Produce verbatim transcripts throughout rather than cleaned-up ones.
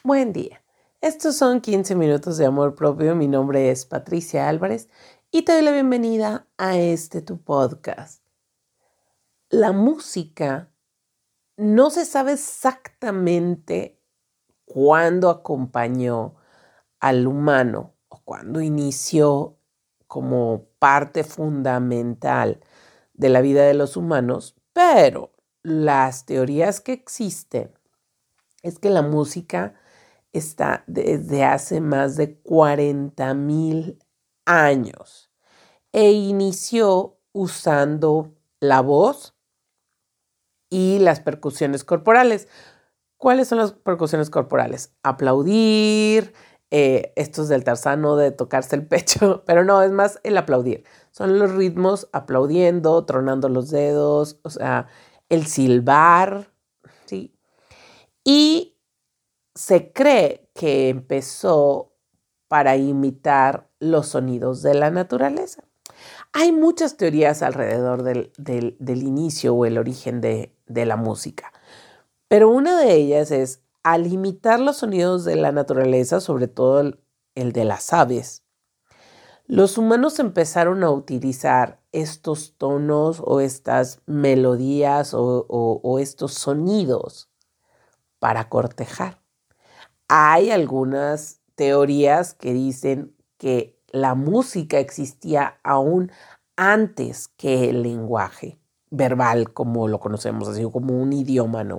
Buen día. Estos son quince minutos de amor propio. Mi nombre es Patricia Álvarez y te doy la bienvenida a este tu podcast. La música no se sabe exactamente cuándo acompañó al humano o cuándo inició como parte fundamental de la vida de los humanos, pero las teorías que existen es que la música está desde hace más de cuarenta mil años e inició usando la voz y las percusiones corporales. ¿Cuáles son las percusiones corporales? Aplaudir, eh, estos del tarzano de tocarse el pecho, pero no, es más el aplaudir. Son los ritmos aplaudiendo, tronando los dedos, o sea, el silbar, ¿sí? Y se cree que empezó para imitar los sonidos de la naturaleza. Hay muchas teorías alrededor del, del, del inicio o el origen de, de la música, pero una de ellas es al imitar los sonidos de la naturaleza, sobre todo el, el de las aves, los humanos empezaron a utilizar estos tonos o estas melodías o, o, o estos sonidos para cortejar. Hay algunas teorías que dicen que la música existía aún antes que el lenguaje verbal, como lo conocemos, así como un idioma, ¿no?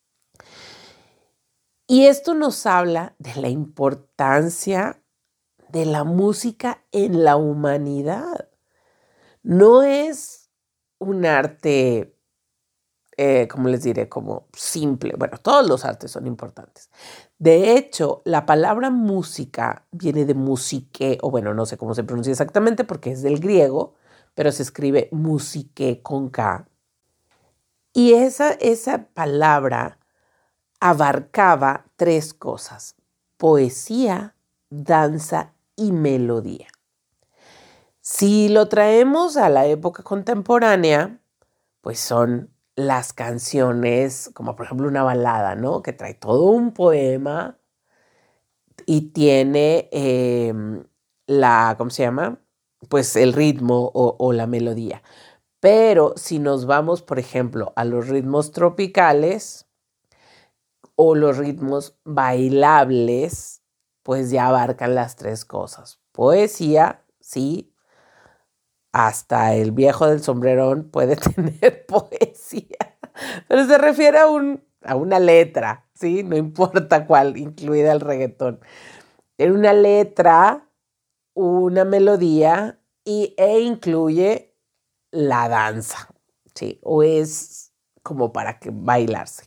Y esto nos habla de la importancia de la música en la humanidad. No es un arte, eh, como les diré, como simple. Bueno, todos los artes son importantes. De hecho, la palabra música viene de musique, o bueno, no sé cómo se pronuncia exactamente porque es del griego, pero se escribe musique con K. Y esa, esa palabra abarcaba tres cosas: poesía, danza y melodía. Si lo traemos a la época contemporánea, pues son las canciones, como por ejemplo una balada, ¿no? Que trae todo un poema y tiene eh, la, ¿cómo se llama? Pues el ritmo o, o la melodía. Pero si nos vamos, por ejemplo, a los ritmos tropicales o los ritmos bailables, pues ya abarcan las tres cosas. Poesía, sí, hasta el viejo del sombrerón puede tener poesía, pero se refiere a, un, a una letra, ¿sí? No importa cuál, incluida el reggaetón. En una letra, una melodía y, e incluye la danza, ¿sí? O es como para que bailarse.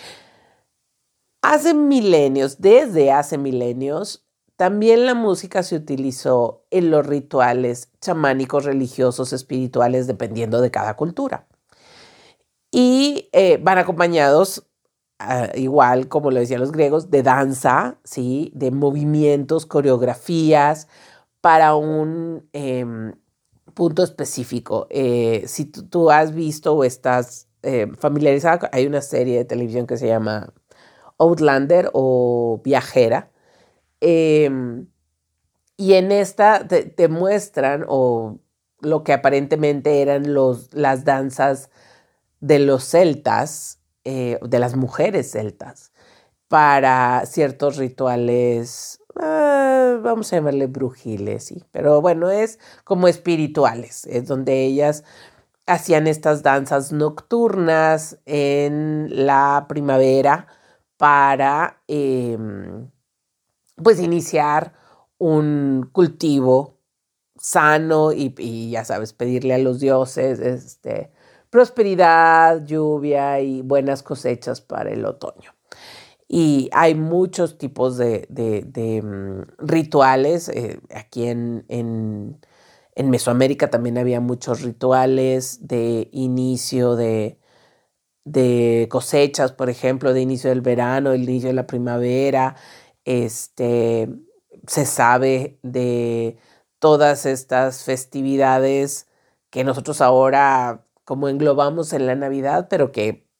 Hace milenios, desde hace milenios, también la música se utilizó en los rituales chamánicos, religiosos, espirituales, dependiendo de cada cultura. Y eh, van acompañados, uh, igual como lo decían los griegos, de danza, ¿sí? De movimientos, coreografías, para un eh, punto específico. Eh, si tú, tú has visto o estás eh, familiarizada, hay una serie de televisión que se llama Outlander o Viajera. Eh, y en esta te, te muestran o lo que aparentemente eran los, las danzas de los celtas, eh, de las mujeres celtas, para ciertos rituales, eh, vamos a llamarle brujiles, sí, pero bueno, es como espirituales, es donde ellas hacían estas danzas nocturnas en la primavera para eh, pues iniciar un cultivo sano y, y ya sabes, pedirle a los dioses este, prosperidad, lluvia y buenas cosechas para el otoño. Y hay muchos tipos de, de, de um, rituales. Eh, aquí en, en, en Mesoamérica también había muchos rituales de inicio de, de cosechas, por ejemplo, de inicio del verano, el inicio de la primavera. Este, se sabe de todas estas festividades que nosotros ahora como englobamos en la Navidad, pero que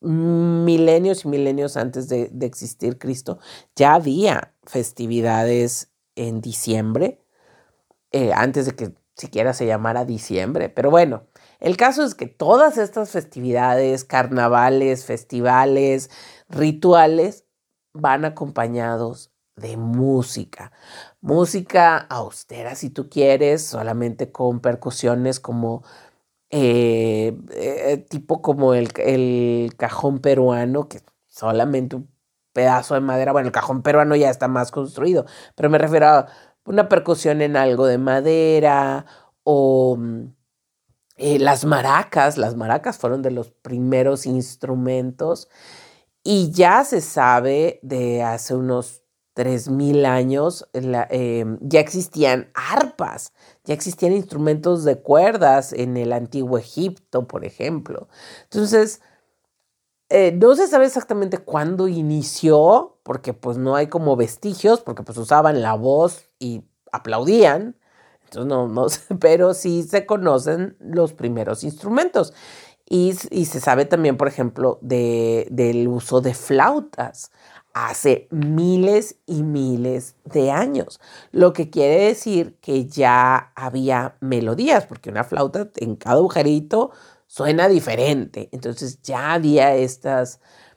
milenios y milenios antes de, de existir Cristo, ya había festividades en diciembre, eh, antes de que siquiera se llamara diciembre. Pero bueno, el caso es que todas estas festividades, carnavales, festivales, rituales, van acompañados de música. Música austera, si tú quieres, solamente con percusiones como eh, eh, tipo como el, el cajón peruano, que solamente un pedazo de madera. Bueno, el cajón peruano ya está más construido, pero me refiero a una percusión en algo de madera o mm, eh, las maracas. Las maracas fueron de los primeros instrumentos y ya se sabe de hace unos tres mil años, la, eh, ya existían arpas, ya existían instrumentos de cuerdas en el antiguo Egipto, por ejemplo. Entonces, eh, no se sabe exactamente cuándo inició, porque pues no hay como vestigios, porque pues usaban la voz y aplaudían. Entonces, no, no sé, pero sí se conocen los primeros instrumentos. Y, y se sabe también, por ejemplo, de, del uso de flautas hace miles y miles de años, lo que quiere decir que ya había melodías, porque una flauta en cada agujerito suena diferente. Entonces ya había estas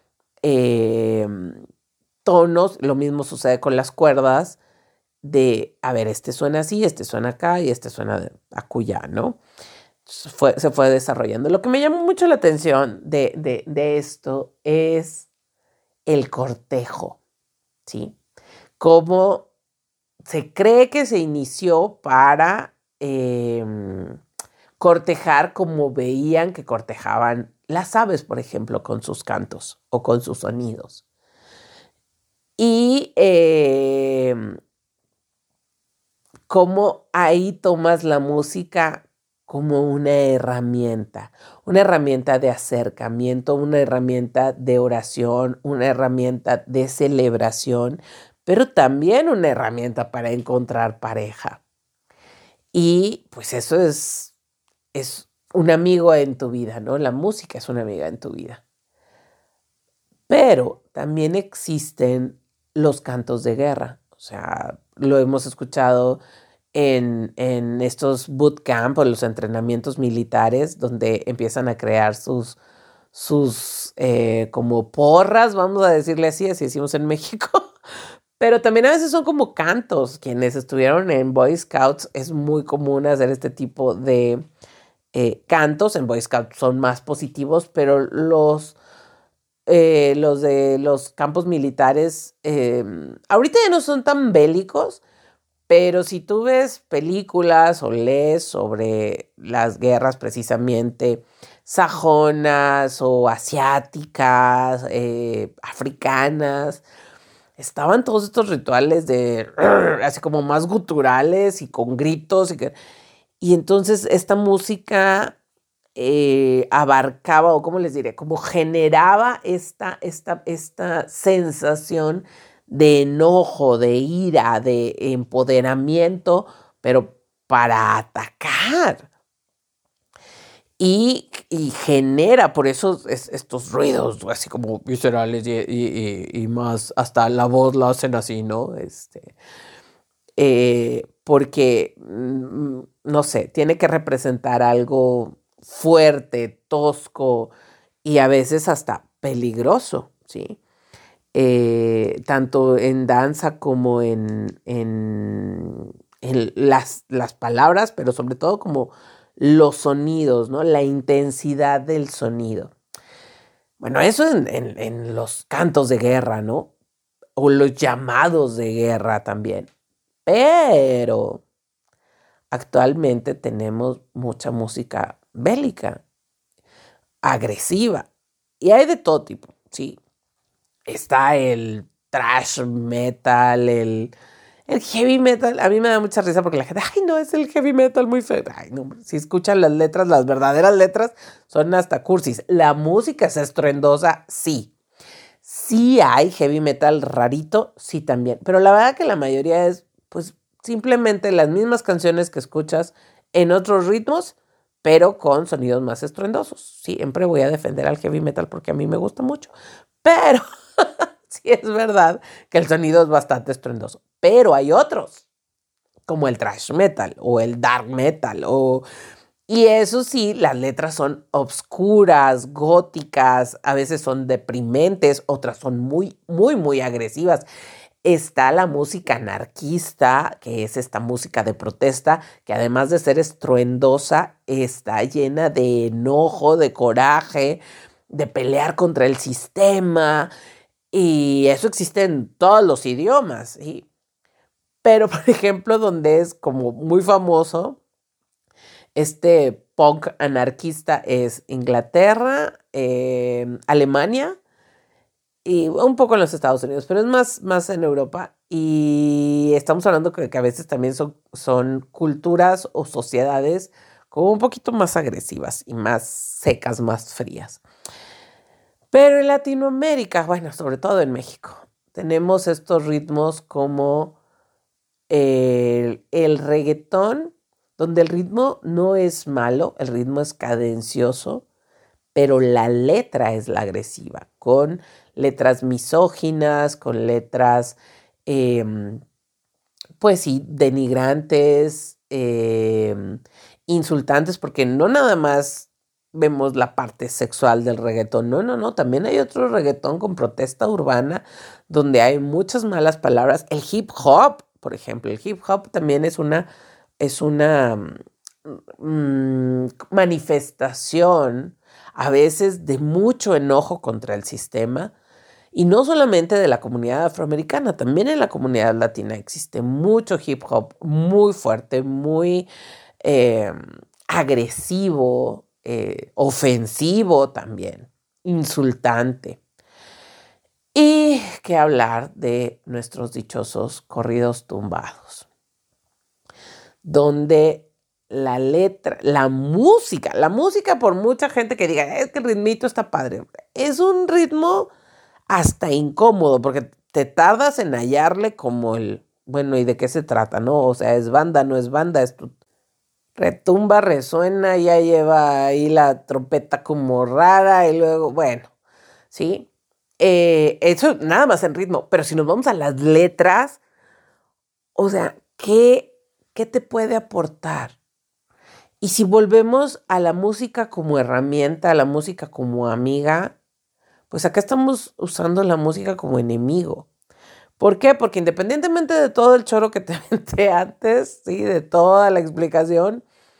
eh, tonos. Lo mismo sucede con las cuerdas de, a ver, este suena así, este suena acá y este suena acullá, ¿no? Fue, se fue desarrollando. Lo que me llamó mucho la atención de, de, de esto es el cortejo, ¿sí? Cómo se cree que se inició para eh, cortejar como veían que cortejaban las aves, por ejemplo, con sus cantos o con sus sonidos. Y eh, cómo ahí tomas la música como una herramienta, una herramienta de acercamiento, una herramienta de oración, una herramienta de celebración, pero también una herramienta para encontrar pareja. Y pues eso es, es un amigo en tu vida, ¿no? La música es una amiga en tu vida. Pero también existen los cantos de guerra. O sea, lo hemos escuchado en, en estos bootcamp o los entrenamientos militares donde empiezan a crear sus, sus eh, como porras, vamos a decirle así, así decimos en México. Pero también a veces son como cantos. Quienes estuvieron en Boy Scouts es muy común hacer este tipo de eh, cantos. En Boy Scouts son más positivos, pero los, eh, los de los campos militares eh, ahorita ya no son tan bélicos, pero si tú ves películas o lees sobre las guerras precisamente sajonas o asiáticas, eh, africanas, estaban todos estos rituales de así como más guturales y con gritos. Y, que, y entonces esta música eh, abarcaba, o cómo les diré, como generaba esta, esta, esta sensación de enojo, de ira, de empoderamiento, pero para atacar. Y, y genera por eso es, estos ruidos así como viscerales y, y, y, y más, hasta la voz la hacen así, ¿no? Este, eh, porque, mm, no sé, tiene que representar algo fuerte, tosco y a veces hasta peligroso, ¿sí? Eh, tanto en danza como en, en, en las, las palabras, pero sobre todo como los sonidos, ¿no? La intensidad del sonido. Bueno, eso en, en, en los cantos de guerra, ¿no? O los llamados de guerra también. Pero actualmente tenemos mucha música bélica, agresiva, y hay de todo tipo, ¿sí? Está el thrash metal, el, el heavy metal. A mí me da mucha risa porque la gente, ay, no, es el heavy metal muy feo. Ay, no, si escuchan las letras, las verdaderas letras son hasta cursis. La música es estruendosa, sí. Sí hay heavy metal rarito, sí también. Pero la verdad que la mayoría es, pues, simplemente las mismas canciones que escuchas en otros ritmos, pero con sonidos más estruendosos. Siempre voy a defender al heavy metal porque a mí me gusta mucho, pero sí es verdad que el sonido es bastante estruendoso. Pero hay otros, como el thrash metal o el dark metal, o... y eso sí, las letras son obscuras, góticas, a veces son deprimentes, otras son muy, muy, muy agresivas. Está la música anarquista, que es esta música de protesta, que además de ser estruendosa, está llena de enojo, de coraje, de pelear contra el sistema, y eso existe en todos los idiomas, ¿sí? Pero, por ejemplo, donde es como muy famoso, este punk anarquista es Inglaterra, eh, Alemania, y un poco en los Estados Unidos, pero es más, más en Europa. Y estamos hablando que, que a veces también son, son culturas o sociedades como un poquito más agresivas y más secas, más frías. Pero en Latinoamérica, bueno, sobre todo en México, tenemos estos ritmos como el, el reggaetón, donde el ritmo no es malo, el ritmo es cadencioso, pero la letra es la agresiva, con letras misóginas, con letras, eh, pues sí, denigrantes, eh, insultantes, porque no nada más vemos la parte sexual del reggaetón, no, no, no, también hay otro reggaetón con protesta urbana, donde hay muchas malas palabras. El hip hop, por ejemplo, el hip hop también es una, es una mm, manifestación a veces de mucho enojo contra el sistema, y no solamente de la comunidad afroamericana, también en la comunidad latina existe mucho hip hop muy fuerte, muy eh, agresivo, eh, ofensivo también, insultante. Y qué hablar de nuestros dichosos corridos tumbados, donde la letra, la música, la música, por mucha gente que diga, es que el ritmito está padre, es un ritmo hasta incómodo, porque te tardas en hallarle como el, bueno, ¿y de qué se trata, no? O sea, es banda, no es banda, es tu, retumba, resuena, ya lleva ahí la trompeta como rara, y luego, bueno, ¿sí? Eh, eso nada más en ritmo, pero si nos vamos a las letras, o sea, ¿qué, qué te puede aportar? Y si volvemos a la música como herramienta, a la música como amiga, pues acá estamos usando la música como enemigo. ¿Por qué? Porque independientemente de todo el choro que te aventé antes, ¿sí? De toda la explicación,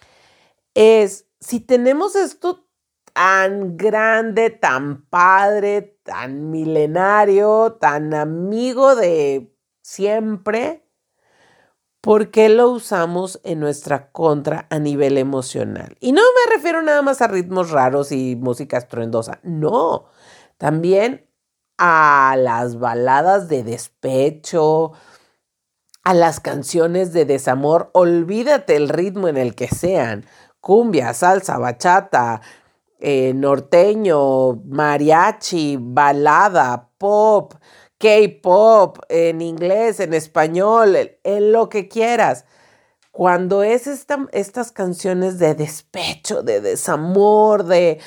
es si tenemos esto tan grande, tan padre, tan milenario, tan amigo de siempre, ¿por qué lo usamos en nuestra contra a nivel emocional? Y no me refiero nada más a ritmos raros y música estruendosa, no, también a las baladas de despecho, a las canciones de desamor, olvídate el ritmo en el que sean, cumbia, salsa, bachata, eh, norteño, mariachi, balada, pop, K-pop, en inglés, en español, en, en lo que quieras. Cuando es esta, estas canciones de despecho, de desamor, de,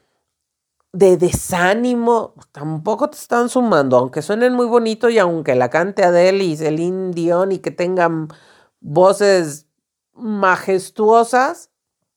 de desánimo, tampoco te están sumando, aunque suenen muy bonito y aunque la cante Adele y Celine Dion y que tengan voces majestuosas,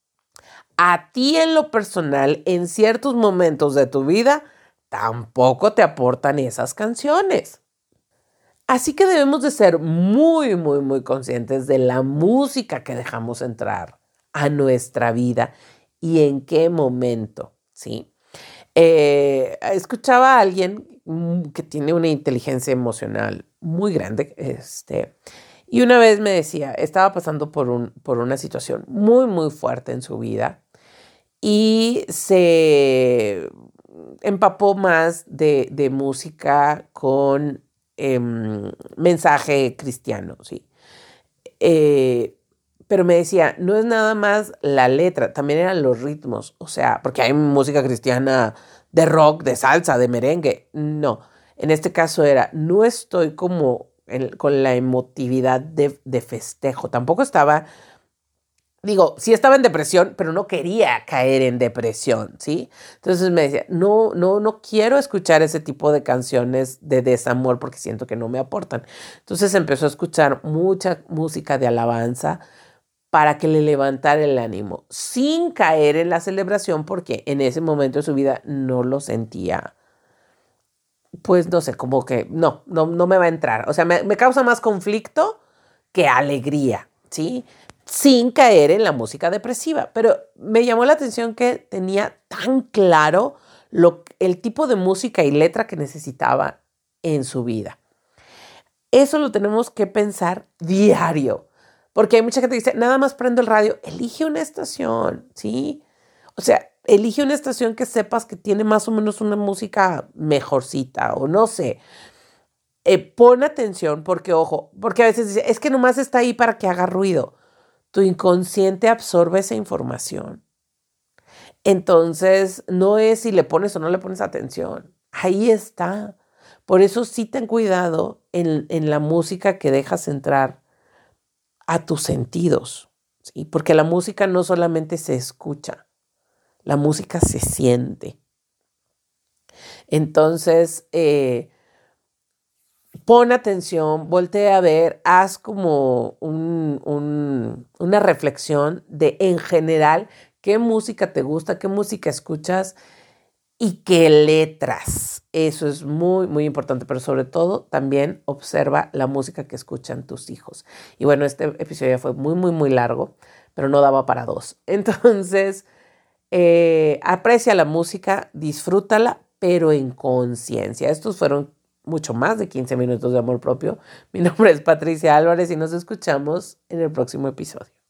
a ti en lo personal, en ciertos momentos de tu vida, tampoco te aportan esas canciones. Así que debemos de ser muy, muy, muy conscientes de la música que dejamos entrar a nuestra vida y en qué momento, ¿sí? Eh, escuchaba a alguien mm, que tiene una inteligencia emocional muy grande, este, y una vez me decía, estaba pasando por, un, por una situación muy, muy fuerte en su vida y se empapó más de, de música con eh, mensaje cristiano, ¿sí? Eh, pero me decía, no es nada más la letra, también eran los ritmos, o sea, porque hay música cristiana de rock, de salsa, de merengue, no, en este caso era, no estoy como en, con la emotividad de, de festejo, tampoco estaba Digo, sí estaba en depresión, pero no quería caer en depresión, ¿sí? Entonces me decía, no, no, no quiero escuchar ese tipo de canciones de desamor porque siento que no me aportan. Entonces empezó a escuchar mucha música de alabanza para que le levantara el ánimo, sin caer en la celebración porque en ese momento de su vida no lo sentía, pues no sé, como que no, no, no me va a entrar. O sea, me, me causa más conflicto que alegría, ¿sí? Sin caer en la música depresiva. Pero me llamó la atención que tenía tan claro lo, el tipo de música y letra que necesitaba en su vida. Eso lo tenemos que pensar diario, porque hay mucha gente que dice, nada más prendo el radio, elige una estación, ¿sí? O sea, elige una estación que sepas que tiene más o menos una música mejorcita o no sé. Eh, pon atención porque, ojo, porque a veces dice, es que nomás está ahí para que haga ruido. Tu inconsciente absorbe esa información. Entonces, no es si le pones o no le pones atención. Ahí está. Por eso sí ten cuidado en, en la música que dejas entrar a tus sentidos, ¿sí? Porque la música no solamente se escucha, la música se siente. Entonces, eh, pon atención, voltea a ver, haz como un, un, una reflexión de en general qué música te gusta, qué música escuchas y qué letras. Eso es muy, muy importante, pero sobre todo también observa la música que escuchan tus hijos. Y bueno, este episodio ya fue muy, muy, muy largo, pero no daba para dos. Entonces, eh, aprecia la música, disfrútala, pero en conciencia. Estos fueron mucho más de quince minutos de amor propio. Mi nombre es Patricia Álvarez y nos escuchamos en el próximo episodio.